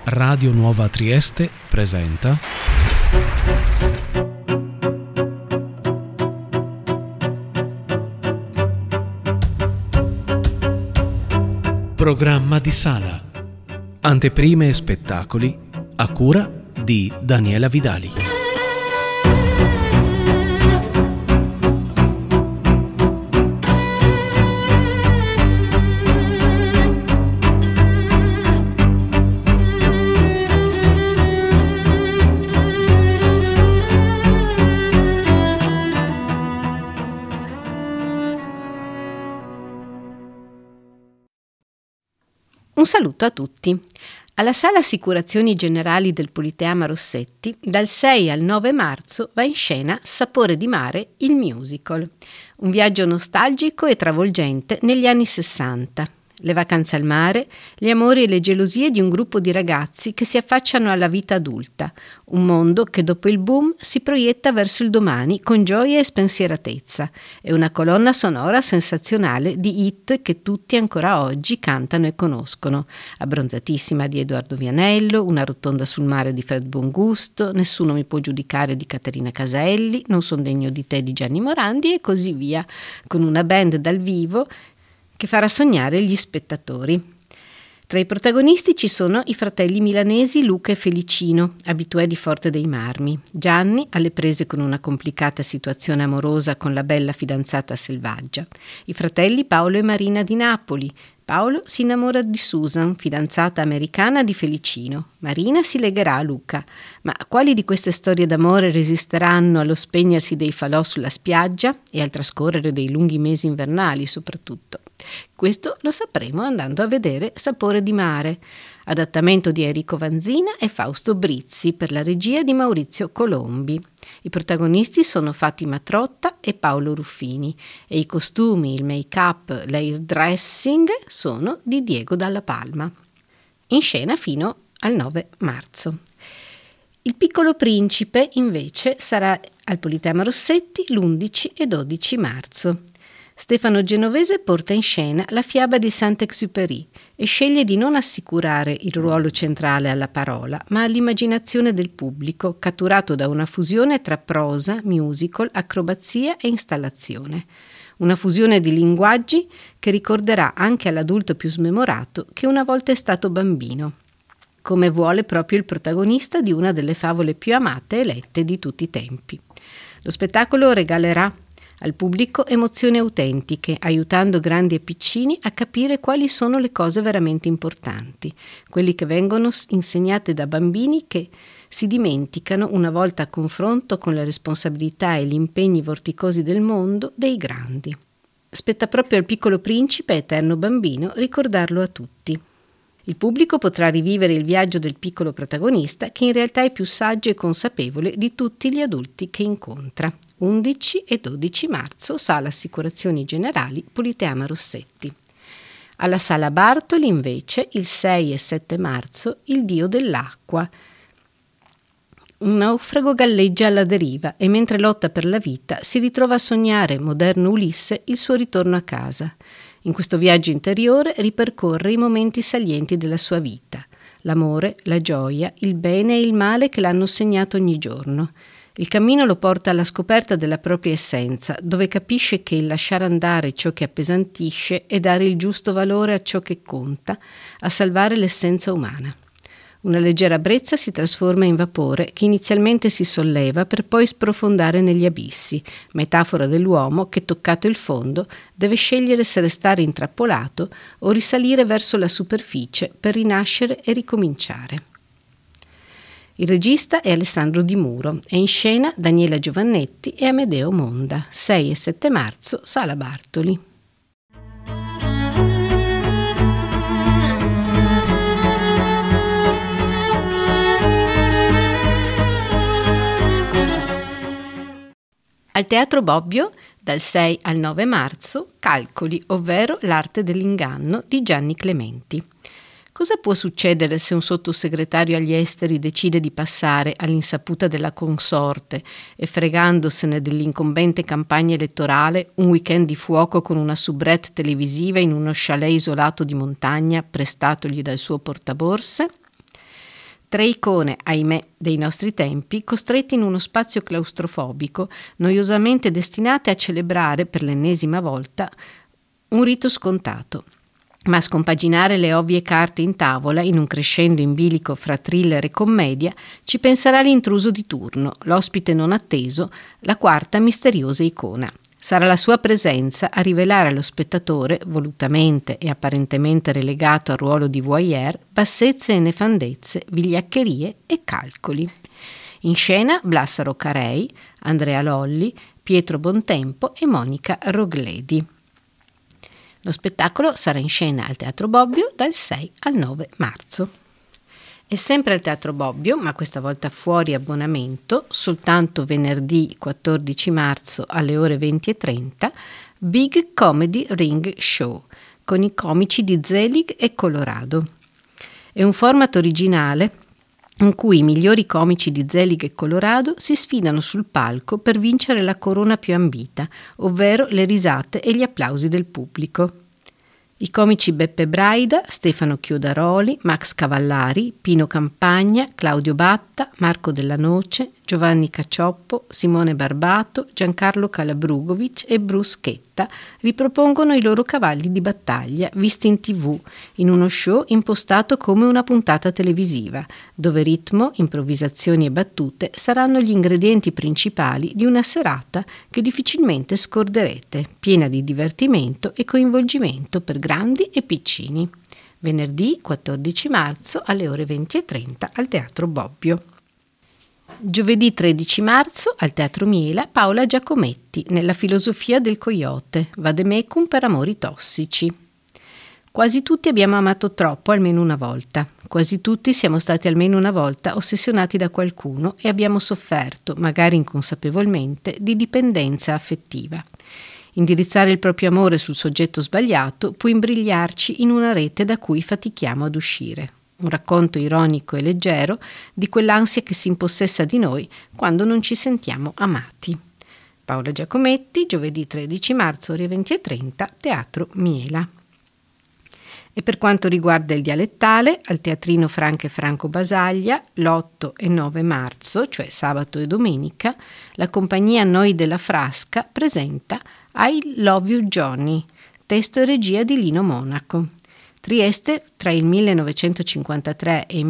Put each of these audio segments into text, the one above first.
Radio Nuova Trieste presenta Programma di sala. Anteprime e spettacoli a cura di Daniela Vidali. Un saluto a tutti. Alla Sala Assicurazioni Generali del Politeama Rossetti, dal 6 al 9 marzo va in scena Sapore di mare, il musical. Un viaggio nostalgico e travolgente negli anni 60. Le vacanze al mare, gli amori e le gelosie di un gruppo di ragazzi che si affacciano alla vita adulta, un mondo che dopo il boom si proietta verso il domani con gioia e spensieratezza, e una colonna sonora sensazionale di hit che tutti ancora oggi cantano e conoscono. Abbronzatissima di Edoardo Vianello, Una rotonda sul mare di Fred Bongusto, Nessuno mi può giudicare di Caterina Caselli, Non son degno di te di Gianni Morandi e così via, con una band dal vivo che farà sognare gli spettatori. Tra i protagonisti ci sono i fratelli milanesi Luca e Felicino, abitué di Forte dei Marmi, Gianni alle prese con una complicata situazione amorosa con la bella fidanzata selvaggia, i fratelli Paolo e Marina di Napoli. Paolo si innamora di Susan, fidanzata americana di Felicino. Marina si legherà a Luca. Ma quali di queste storie d'amore resisteranno allo spegnersi dei falò sulla spiaggia e al trascorrere dei lunghi mesi invernali soprattutto? Questo lo sapremo andando a vedere Sapore di mare, adattamento di Enrico Vanzina e Fausto Brizzi per la regia di Maurizio Colombi. I protagonisti sono Fatima Trotta e Paolo Ruffini e i costumi, il make-up, l'airdressing sono di Diego Dalla Palma. In scena fino al 9 marzo. Il Piccolo Principe invece sarà al Politeama Rossetti l'11 e 12 marzo. Stefano Genovese porta in scena la fiaba di Saint-Exupéry e sceglie di non assicurare il ruolo centrale alla parola, ma all'immaginazione del pubblico, catturato da una fusione tra prosa, musical, acrobazia e installazione. Una fusione di linguaggi che ricorderà anche all'adulto più smemorato che una volta è stato bambino, come vuole proprio il protagonista di una delle favole più amate e lette di tutti i tempi. Lo spettacolo regalerà al pubblico emozioni autentiche, aiutando grandi e piccini a capire quali sono le cose veramente importanti, quelli che vengono insegnate da bambini che si dimenticano, una volta a confronto con le responsabilità e gli impegni vorticosi del mondo, dei grandi. Spetta proprio al Piccolo Principe, eterno bambino, ricordarlo a tutti. Il pubblico potrà rivivere il viaggio del piccolo protagonista, che in realtà è più saggio e consapevole di tutti gli adulti che incontra. 11 e 12 marzo, Sala Assicurazioni Generali, Politeama Rossetti. Alla Sala Bartoli, invece, il 6 e 7 marzo, Il Dio dell'acqua. Un naufrago galleggia alla deriva e mentre lotta per la vita si ritrova a sognare, moderno Ulisse, il suo ritorno a casa. In questo viaggio interiore ripercorre i momenti salienti della sua vita, l'amore, la gioia, il bene e il male che l'hanno segnato ogni giorno. Il cammino lo porta alla scoperta della propria essenza, dove capisce che il lasciare andare ciò che appesantisce e dare il giusto valore a ciò che conta, a salvare l'essenza umana. Una leggera brezza si trasforma in vapore che inizialmente si solleva per poi sprofondare negli abissi, metafora dell'uomo che, toccato il fondo, deve scegliere se restare intrappolato o risalire verso la superficie per rinascere e ricominciare. Il regista è Alessandro Di Muro e in scena Daniela Giovannetti e Amedeo Monda, 6 e 7 marzo, Sala Bartoli. Al Teatro Bobbio, dal 6 al 9 marzo, Calcoli, ovvero L'arte dell'inganno di Gianni Clementi. Cosa può succedere se un sottosegretario agli esteri decide di passare all'insaputa della consorte e, fregandosene dell'incombente campagna elettorale, un weekend di fuoco con una soubrette televisiva in uno chalet isolato di montagna prestatogli dal suo portaborse? 3 icone, ahimè, dei nostri tempi, costrette in uno spazio claustrofobico, noiosamente destinate a celebrare per l'ennesima volta un rito scontato. Ma a scompaginare le ovvie carte in tavola, in un crescendo in bilico fra thriller e commedia, ci penserà l'intruso di turno, l'ospite non atteso, la quarta misteriosa icona. Sarà la sua presenza a rivelare allo spettatore, volutamente e apparentemente relegato al ruolo di voyeur, bassezze e nefandezze, vigliaccherie e calcoli. In scena Blassaro Carei, Andrea Lolli, Pietro Bontempo e Monica Rogledi. Lo spettacolo sarà in scena al Teatro Bobbio dal 6 al 9 marzo. E sempre al Teatro Bobbio, ma questa volta fuori abbonamento, soltanto venerdì 14 marzo alle ore 20:30, Big Comedy Ring Show, con i comici di Zelig e Colorado. È un format originale in cui i migliori comici di Zelig e Colorado si sfidano sul palco per vincere la corona più ambita, ovvero le risate e gli applausi del pubblico. I comici Beppe Braida, Stefano Chiodaroli, Max Cavallari, Pino Campagna, Claudio Batta, Marco Della Noce, Giovanni Cacioppo, Simone Barbato, Giancarlo Calabrugovic e Bruce Chetta ripropongono i loro cavalli di battaglia visti in TV, in uno show impostato come una puntata televisiva, dove ritmo, improvvisazioni e battute saranno gli ingredienti principali di una serata che difficilmente scorderete, piena di divertimento e coinvolgimento per grandi e piccini. Venerdì 14 marzo alle ore 20:30 al Teatro Bobbio. Giovedì 13 marzo al Teatro Miela Paola Giacometti nella filosofia del coyote, vademecum per amori tossici. Quasi tutti abbiamo amato troppo almeno una volta, quasi tutti siamo stati almeno una volta ossessionati da qualcuno e abbiamo sofferto, magari inconsapevolmente, di dipendenza affettiva. Indirizzare il proprio amore sul soggetto sbagliato può imbrigliarci in una rete da cui fatichiamo ad uscire. Un racconto ironico e leggero di quell'ansia che si impossessa di noi quando non ci sentiamo amati. Paola Giacometti, giovedì 13 marzo, ore 20:30, Teatro Miela. E per quanto riguarda il dialettale, al Teatrino Franca e Franco Basaglia, l'8 e 9 marzo, cioè sabato e domenica, la compagnia Noi della Frasca presenta I Love You Johnny, testo e regia di Lino Monaco. Trieste tra il 1953 e il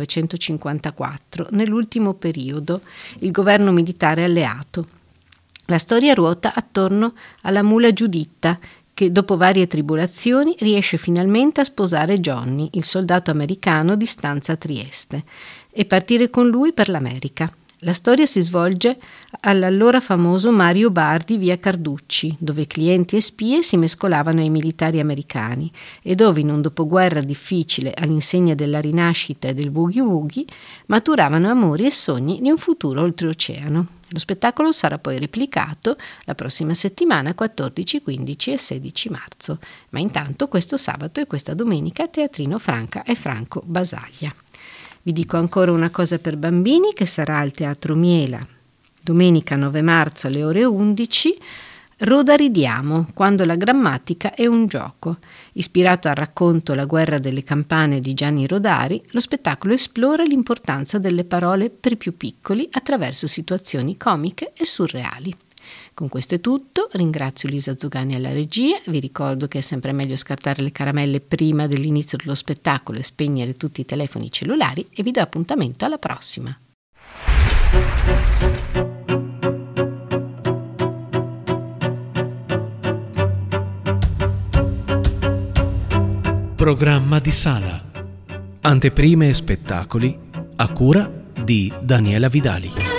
1954, nell'ultimo periodo, il governo militare alleato. La storia ruota attorno alla mula Giuditta, che dopo varie tribolazioni riesce finalmente a sposare Johnny, il soldato americano di stanza a Trieste, e partire con lui per l'America. La storia si svolge all'allora famoso Mario Bar di via Carducci, dove clienti e spie si mescolavano ai militari americani e dove in un dopoguerra difficile all'insegna della rinascita e del boogie-woogie maturavano amori e sogni di un futuro oltreoceano. Lo spettacolo sarà poi replicato la prossima settimana 14, 15 e 16 marzo, ma intanto questo sabato e questa domenica a Teatrino Franca e Franco Basaglia. Vi dico ancora una cosa per bambini che sarà al Teatro Miela, domenica 9 marzo alle ore 11, Roda ridiamo, quando la grammatica è un gioco. Ispirato al racconto La guerra delle campane di Gianni Rodari, lo spettacolo esplora l'importanza delle parole per i più piccoli attraverso situazioni comiche e surreali. Con questo è tutto, ringrazio Lisa Zugani alla regia, vi ricordo che è sempre meglio scartare le caramelle prima dell'inizio dello spettacolo e spegnere tutti i telefoni cellulari e vi do appuntamento alla prossima. Programma di sala. Anteprime e spettacoli a cura di Daniela Vidali.